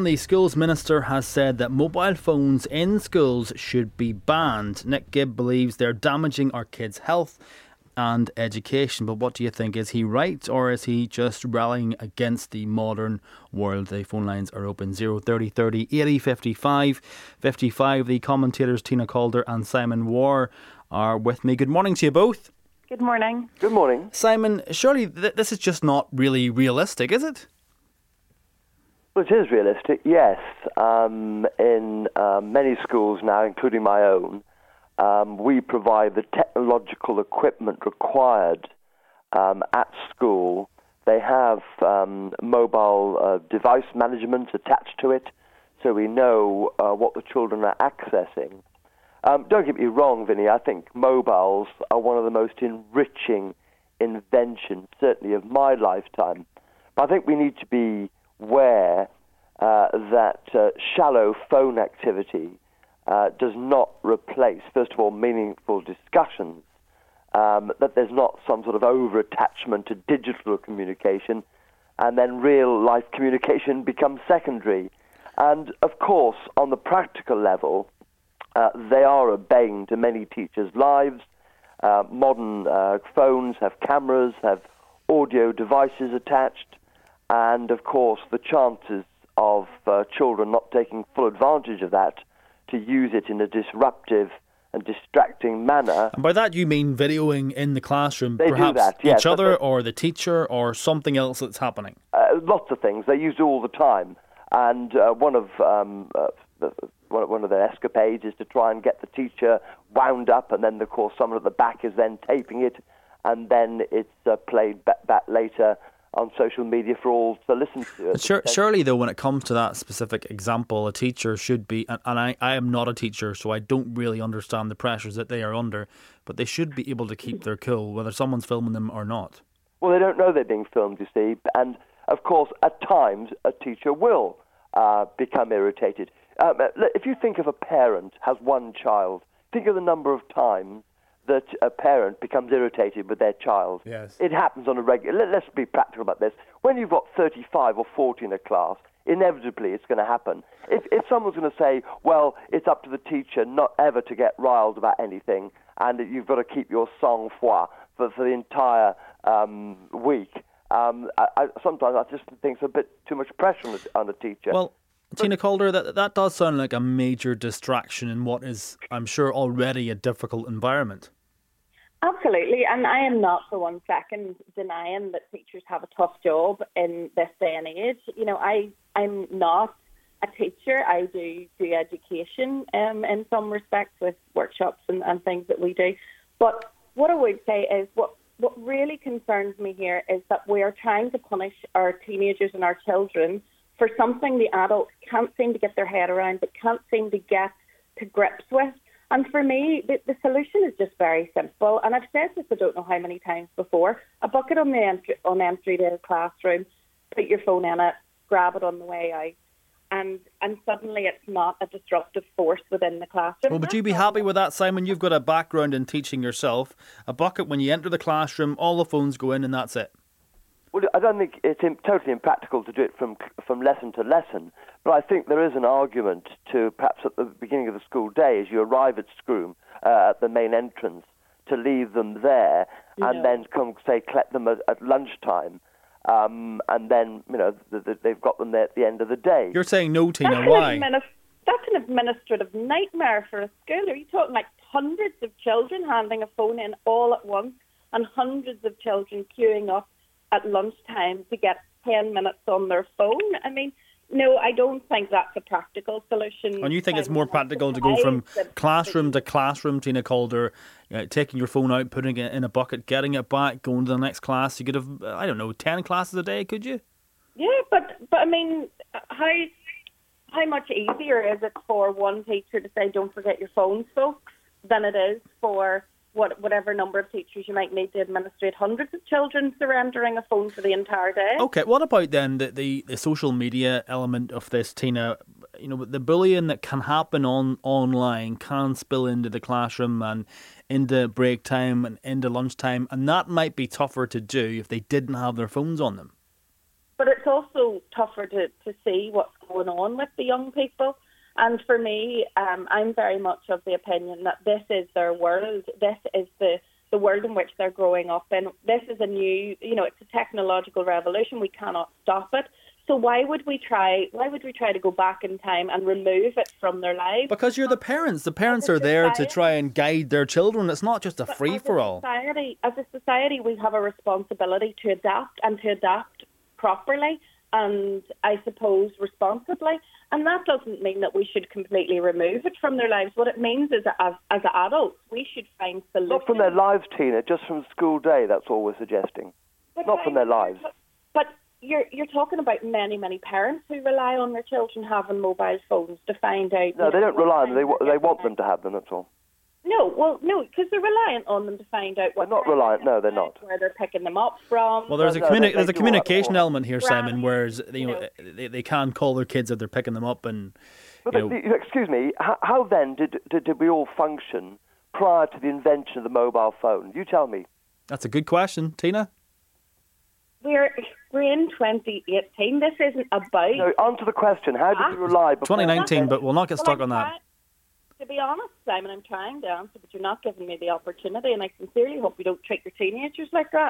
the schools minister has said that mobile phones in schools should be banned. Nick Gibb believes they're damaging our kids' health and education. But what do you think? Is he right, or is he just rallying against the modern world? The phone lines are open: 030 30 80 55 55. The commentators Tina Calder and Simon Warr are with me. Good morning to you both. Good morning. Good morning. Simon, surely this is just not really realistic, is it? Well, it is realistic, yes. In many schools now, including my own, we provide the technological equipment required at school. They have mobile device management attached to it, so we know what the children are accessing. Don't get me wrong, Vinny, I think mobiles are one of the most enriching inventions, certainly of my lifetime. But I think we need to be aware that shallow phone activity does not replace, first of all, meaningful discussions, that there's not some sort of over-attachment to digital communication, and then real-life communication becomes secondary. And, of course, on the practical level, they are a bane to many teachers' lives. Modern phones have cameras, have audio devices attached, and, of course, the chances of children not taking full advantage of that to use it in a disruptive and distracting manner. And by that you mean videoing in the classroom, they perhaps do that, yes, each other or the teacher or something else that's happening? Lots of things. They use it all the time. And one of their escapades is to try and get the teacher wound up, and then, of course, someone at the back is then taping it, and then it's played back later on social media for all to listen to. Surely, though, when it comes to that specific example, a teacher should be, and I am not a teacher, so I don't really understand the pressures that they are under, but they should be able to keep their cool, whether someone's filming them or not. Well, they don't know they're being filmed, you see, and, of course, at times, a teacher will become irritated. If you think of a parent has one child, think of the number of times that a parent becomes irritated with their child. Yes. It happens on a regular... Let's be practical about this. When you've got 35 or 40 in a class, inevitably it's going to happen. If someone's going to say, well, it's up to the teacher not ever to get riled about anything, and that you've got to keep your sang-froid for the entire week, sometimes I just think it's a bit too much pressure on the teacher. Well, Tina Calder, that does sound like a major distraction in what is, I'm sure, already a difficult environment. Absolutely, and I am not for 1 second denying that teachers have a tough job in this day and age. You know, I'm not a teacher. I do education in some respects with workshops and things that we do. But what I would say is what really concerns me here is that we are trying to punish our teenagers and our children for something the adults can't seem to get their head around, but can't seem to get to grips with. And for me, the solution is just very simple. And I've said this I don't know how many times before. A bucket on the entry to the classroom, put your phone in it, grab it on the way out, and suddenly it's not a disruptive force within the classroom. Well, would you be happy with that, Simon? You've got a background in teaching yourself. A bucket, when you enter the classroom, all the phones go in and that's it. Well, I don't think it's totally impractical to do it from lesson to lesson, but I think there is an argument to perhaps at the beginning of the school day, as you arrive at school, at the main entrance, to leave them there and then come, say, collect them at lunchtime, and then, you know, they've got them there at the end of the day. You're saying no, Tina, why? That's an administrative nightmare for a school. Are you talking like hundreds of children handing a phone in all at once and hundreds of children queuing up at lunchtime to get 10 minutes on their phone? I mean, no, I don't think that's a practical solution. And you think it's more practical to go from classroom to classroom, Tina Calder, taking your phone out, putting it in a bucket, getting it back, going to the next class? You could have, 10 classes a day, could you? Yeah, but I mean, how much easier is it for one teacher to say, don't forget your phones, folks, than it is for whatever number of teachers you might need to administrate hundreds of children surrendering a phone for the entire day. Okay, what about then the social media element of this, Tina? You know, the bullying that can happen online can spill into the classroom and into break time and into lunchtime, and that might be tougher to do if they didn't have their phones on them. But it's it's also tougher to see what's going on with the young people. And for me, I'm very much of the opinion that this is their world. This is the world in which they're growing up in. This is a new, it's a technological revolution. We cannot stop it. So why would we try to go back in time and remove it from their lives? Because you're the parents. The parents are there to try and guide their children. It's not just a free-for-all. As a society, we have a responsibility to adapt and to adapt properly and, I suppose, responsibly. And that doesn't mean that we should completely remove it from their lives. What it means is that as adults, we should find solutions. Not from their lives, Tina, just from school day, that's all we're suggesting. Not from their lives. But you're talking about many, many parents who rely on their children having mobile phones to find out... No, they don't rely on them. They want them to have them, that's all. No, because they're reliant on them to find out what... They're not reliant, no, they're not. Where they're picking them up from. Well, there's a communication element here, Simon, whereas they can call their kids if they're picking them up and... Excuse me, how then did we all function prior to the invention of the mobile phone? You tell me. That's a good question. Tina? We're in 2018. This isn't about... No, answer the question. How did you rely before... 2019, but we'll not get stuck on that. To be honest, Simon, I'm trying to answer, but you're not giving me the opportunity, and I sincerely hope you don't treat your teenagers like that.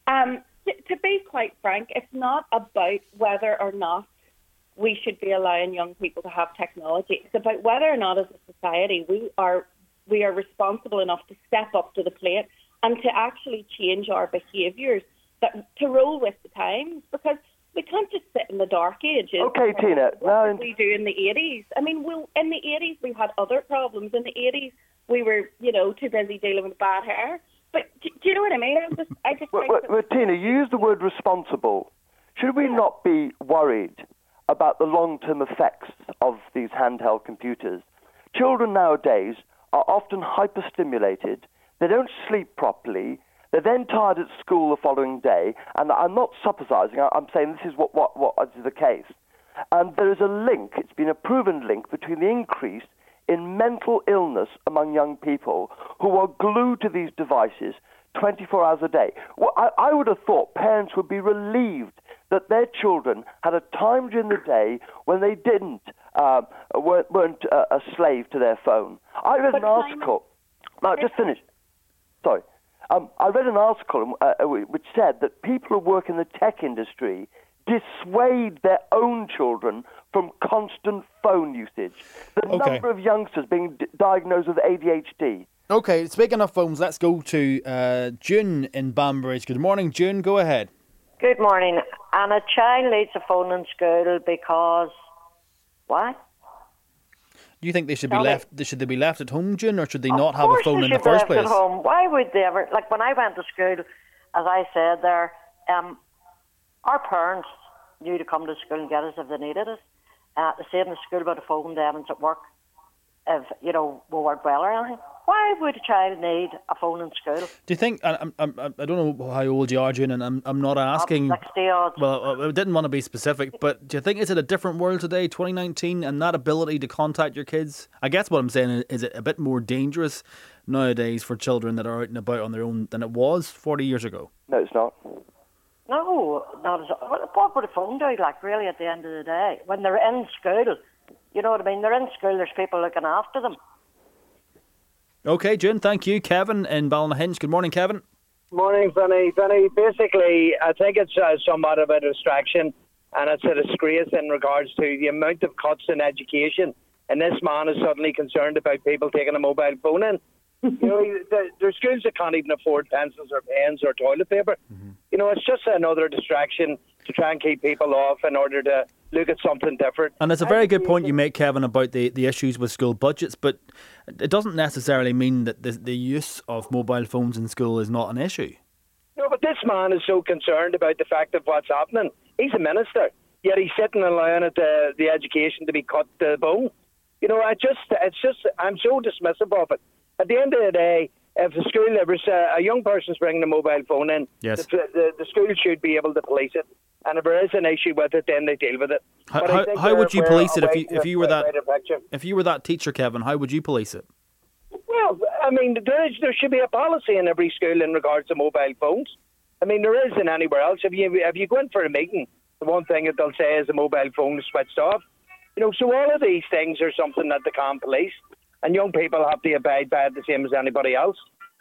To be quite frank, it's not about whether or not we should be allowing young people to have technology. It's about whether or not, as a society, we are responsible enough to step up to the plate and to actually change our behaviours, to roll with the times, because we can't just sit in the dark ages. Okay, Tina. What did we do in the 80s? I mean, in the 80s we had other problems. In the 80s we were, too busy dealing with bad hair. But do you know what I mean? Tina, you use the word responsible. Should we not be worried about the long-term effects of these handheld computers? Children nowadays are often hyperstimulated. They don't sleep properly. They're then tired at school the following day, and I'm not supposizing, I'm saying this is what is the case. And there is a link, it's been a proven link, between the increase in mental illness among young people who are glued to these devices 24 hours a day. Well, I would have thought parents would be relieved that their children had a time during the day when they weren't a slave to their phone. I read an article... No, just finish. Sorry. I read an article which said that people who work in the tech industry dissuade their own children from constant phone usage. The number of youngsters being diagnosed with ADHD. Okay, speaking of phones, let's go to June in Banbridge. Good morning, June. Go ahead. Good morning. And a child needs a phone in school because... Why? Do you think they should be left? Should they be left at home, June, or should they not have a phone in the first place? At home. Why would they ever? Like when I went to school, as I said there, our parents knew to come to school and get us if they needed us. The same in school about a phone them and at work if we weren't well or anything. Why would a child need a phone in school? Do you think? I don't know how old you are, June, and I'm not asking. 60-odd. Well, I didn't want to be specific, but do you think it's in a different world today, 2019, and that ability to contact your kids? I guess what I'm saying is it a bit more dangerous nowadays for children that are out and about on their own than it was 40 years ago? No, it's not. No, not as what would a phone do? Like really, at the end of the day, when they're in school, you know what I mean? They're in school. There's people looking after them. Okay, June, thank you. Kevin in Ballynahinch. Good morning, Kevin. Morning, Vinny. Basically, I think it's somewhat of a distraction, and it's a disgrace in regards to the amount of cuts in education. And this man is suddenly concerned about people taking a mobile phone in. There's schools that can't even afford pencils or pens or toilet paper. Mm-hmm. It's just another distraction to try and keep people off in order to look at something different. And it's a very good point you make, Kevin, about the issues with school budgets, but it doesn't necessarily mean that the use of mobile phones in school is not an issue. No, but this man is so concerned about the fact of what's happening. He's a minister, yet he's sitting and allowing the education to be cut to the bone. I'm so dismissive of it. At the end of the day, if the school, a young person's bringing a mobile phone in, yes, the school should be able to police it. And if there is an issue with it, then they deal with it. How would you police it if you were that teacher, Kevin? How would you police it? Well, I mean, there should be a policy in every school in regards to mobile phones. I mean, there isn't anywhere else. If you go in for a meeting the one thing that they'll say is the mobile phone is switched off. So all of these things are something that they can't police, and young people have to abide by it the same as anybody else.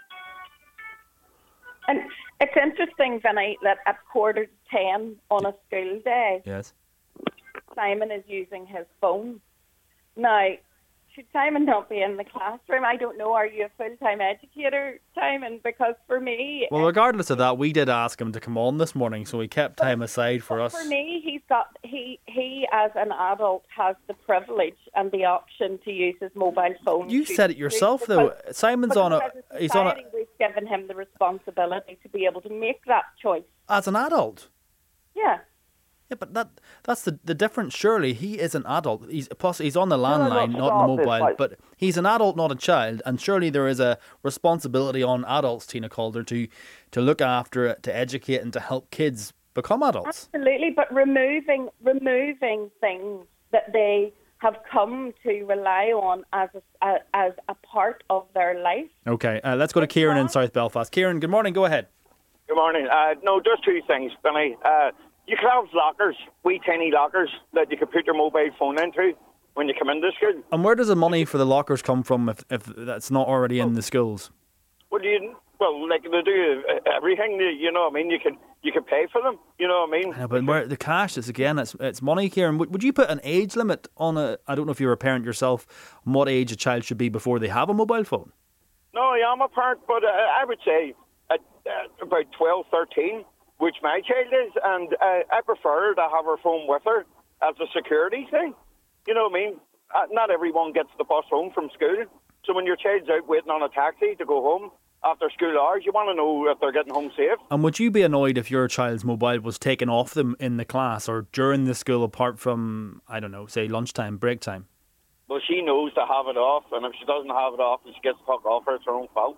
And it's interesting, Vinny, that at 9:45 on a school day, Yes. Simon is using his phone. Now, should Simon not be in the classroom? I don't know. Are you a full-time educator, Simon? Because for me... Well, regardless of that, we did ask him to come on this morning, so he kept time aside for us. For me, he as an adult has the privilege and the option to use his mobile phone. You said it yourself, though. Simon's on a... He's on a... We've given him the responsibility to be able to make that choice. As an adult. Yeah. Yeah, but that's the difference. Surely he is an adult. He's on the landline, not the mobile. But he's an adult, not a child. And surely there is a responsibility on adults, Tina Calder, to look after it, to educate, and to help kids become adults. Absolutely, but removing things that they have come to rely on as a part of their life. Okay, let's go to Kieran in South Belfast. Kieran, good morning. Go ahead. Good morning. No, just two things, Benny. You could have lockers, wee tiny lockers, that you could put your mobile phone into when you come into school. And where does the money for the lockers come from if that's not already in the schools? Well, like they do everything. You know what I mean? You can pay for them. You know what I mean? Yeah, but where the cash is again, it's money, Kieran. Would you put an age limit on a? I don't know if you're a parent yourself. On what age a child should be before they have a mobile phone? No, I am a parent, but I would say about 12, 13. Which my child is, and I prefer to have her phone with her as a security thing. You know what I mean? Not everyone gets the bus home from school, so when your child's out waiting on a taxi to go home after school hours, you want to know if they're getting home safe. And would you be annoyed if your child's mobile was taken off them in the class or during the school, apart from, I don't know, say lunchtime, break time? Well, she knows to have it off, and if she doesn't have it off and she gets the fuck off her, it's her own fault.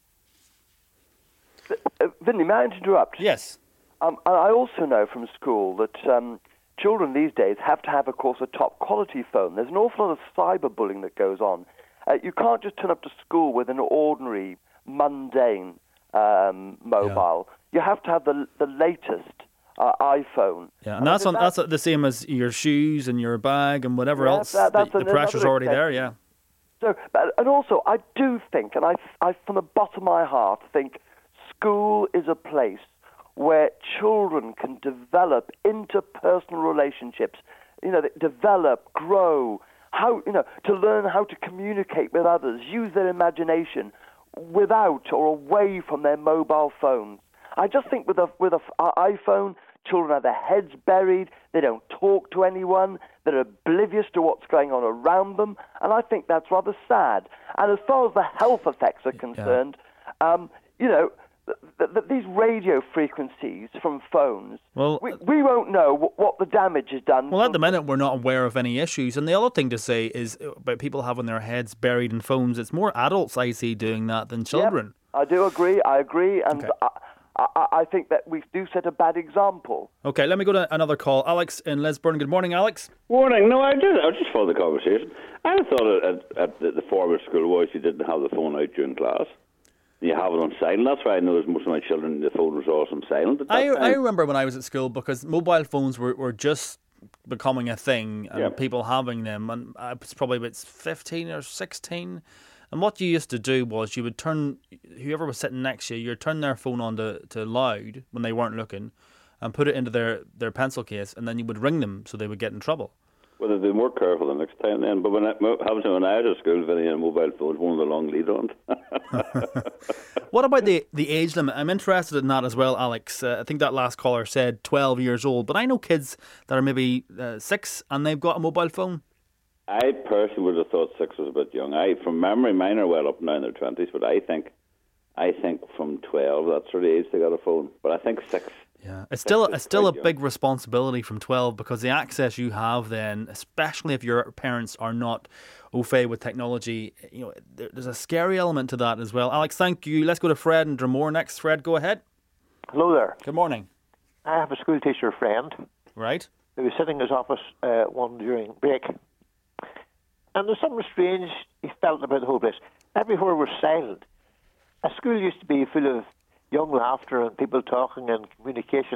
Vinny, may I interrupt? Yes. I also know from school that children these days have to have, of course, a top-quality phone. There's an awful lot of cyberbullying that goes on. You can't just turn up to school with an ordinary, mundane mobile. Yeah. You have to have the latest iPhone. Yeah, and that's the same as your shoes and your bag and whatever else. The pressure's already there, yeah. So, and also, I do think, and I from the bottom of my heart think, school is a place where children can develop interpersonal relationships, develop, grow, to learn how to communicate with others, use their imagination without or away from their mobile phones. I just think with a iPhone, children have their heads buried, they don't talk to anyone, they're oblivious to what's going on around them, and I think that's rather sad. And as far as the health effects are concerned, these radio frequencies from phones, we won't know what the damage is done. Well, at the minute, we're not aware of any issues. And the other thing to say is about people having their heads buried in phones, it's more adults I see doing that than children. Yep, I do agree. And okay. I think that we do set a bad example. Okay, let me go to another call. Alex in Lisburn. Good morning, Alex. Morning. No, I just followed the conversation. I thought at the former school was you didn't have the phone out during class. You have it on silent. That's why I noticed most of my children, the phone was always on silent. I remember when I was at school, because mobile phones were just becoming a thing and people having them. And I was probably about 15 or 16. And what you used to do was you would turn, whoever was sitting next to you, you'd turn their phone on to loud when they weren't looking and put it into their pencil case, and then you would ring them so they would get in trouble. Well, they'd be more careful the next time then. But when I was at school, Vinny, a mobile phone, one of the long lead on. What about the age limit? I'm interested in that as well, Alex. I think that last caller said 12 years old. But I know kids that are maybe 6 and they've got a mobile phone. I personally would have thought 6 was a bit young. From memory, mine are well up now in their 20s. But I think from 12, that sort of age, they got a phone. But I think 6... Yeah, it's still a big responsibility from 12, because the access you have then, especially if your parents are not au fait with technology, there's a scary element to that as well. Alex, thank you. Let's go to Fred in Dromore next. Fred, go ahead. Hello there. Good morning. I have a school teacher friend. Right. Who was sitting in his office one during break. And there's something strange he felt about the whole place. Everywhere was silent. A school used to be full of young laughter and people talking and communication.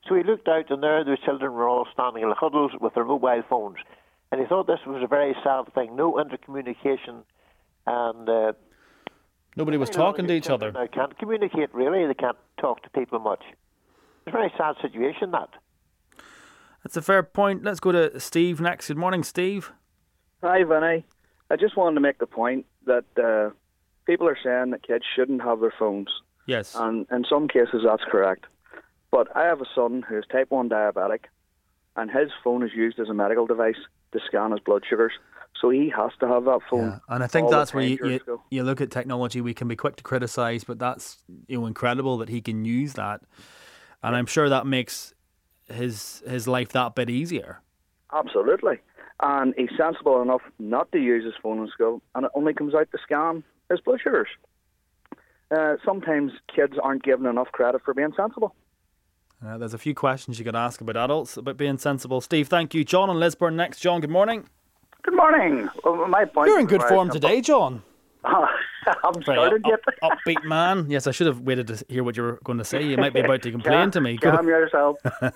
So he looked out, and there those children were all standing in huddles with their mobile phones. And he thought this was a very sad thing. No intercommunication, and nobody was talking to each other. They can't communicate, really. They can't talk to people much. It's a very sad situation, that. That's a fair point. Let's go to Steve next. Good morning, Steve. Hi, Vinny. I just wanted to make the point that people are saying that kids shouldn't have their phones. Yes. And in some cases, that's correct. But I have a son who is type 1 diabetic, and his phone is used as a medical device to scan his blood sugars. So he has to have that phone. Yeah. And I think that's where you look at technology. We can be quick to criticise, but that's incredible that he can use that. And I'm sure that makes his life that bit easier. Absolutely. And he's sensible enough not to use his phone in school, and it only comes out to scan his blood sugars. Sometimes kids aren't given enough credit for being sensible. There's a few questions you could ask about adults about being sensible. Steve, thank you. John in Lisburn next. John, good morning. Good morning. Well, my point. You're in good form today, John. I'm started yet. Upbeat man. Yes, I should have waited to hear what you were going to say. You might be about to complain to me. Calm yourself.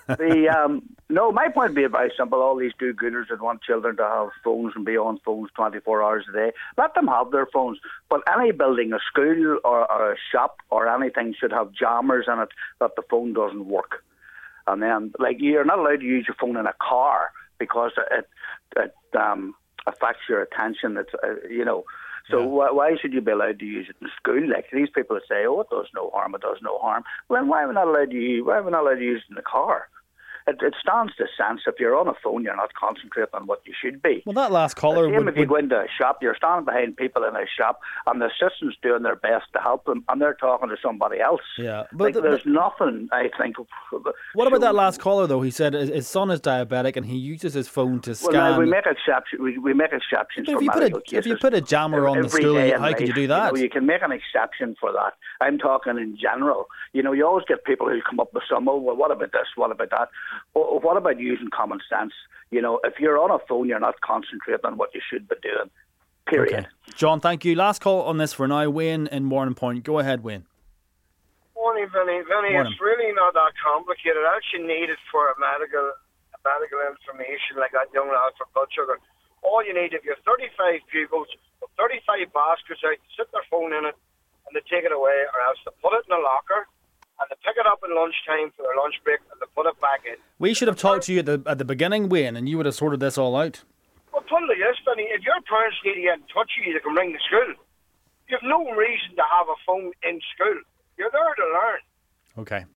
No, my point would be very simple. All these do-gooders that want children to have phones and be on phones 24 hours a day, let them have their phones. But any building, a school or a shop or anything should have jammers in it that the phone doesn't work. And then, you're not allowed to use your phone in a car because it affects your attention. It's So why should you be allowed to use it in school? Like these people say, "Oh, it does no harm. It does no harm." Well, then why are we not allowed to use it in the car? It stands to sense. If you're on a phone, you're not concentrating on what you should be. Well, that last caller if you go into a shop, you're standing behind people in a shop, and the assistant's doing their best to help them, and they're talking to somebody else. Yeah, but there's nothing. I think. What about that last caller though? He said his son is diabetic and he uses his phone to scan. Well, we make exceptions. We make exceptions for medical cases. If you put a jammer on the school, how could you do that? You can make an exception for that. I'm talking in general. You always get people who come up with some. Oh, well, what about this? What about that? Well, what about using common sense? If you're on a phone, you're not concentrating on what you should be doing. Period. Okay. John, thank you. Last call on this for now. Wayne in Morning Point. Go ahead, Wayne. Morning, Vinny. It's really not that complicated. I actually need it for medical information like that young lad for blood sugar. All you need, if you have 35 pupils, 35 baskets out, sit their phone in it, and they take it away, or else they put it in a locker, and they pick it up at lunchtime for their lunch break, and they put it back in. We should have talked to you at the beginning, Wayne, and you would have sorted this all out. Well, totally, yes, Vinny. If your parents need to get in touch with you, they can ring the school. You have no reason to have a phone in school. You're there to learn. Okay.